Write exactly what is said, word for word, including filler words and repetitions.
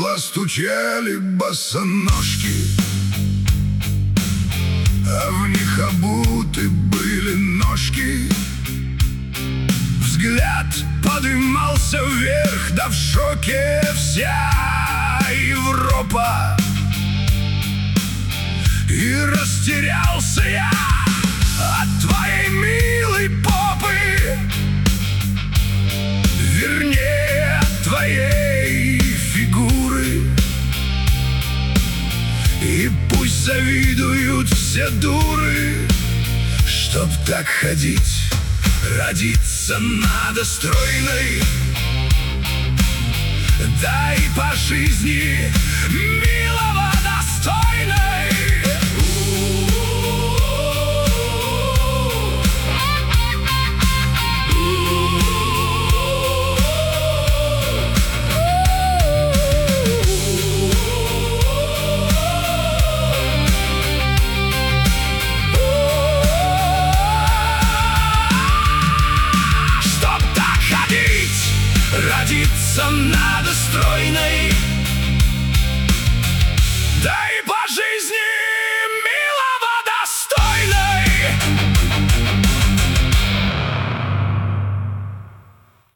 стекла стучали босоножки, а в них обуты были ножки. Взгляд поднимался вверх, да в шоке вся Европа. И растерялся я от твоей милой попы, вернее, от твоей фигуры. И пусть завидуют все дуры, чтоб так ходить, родиться надо стройной, да и по жизни милого достойной.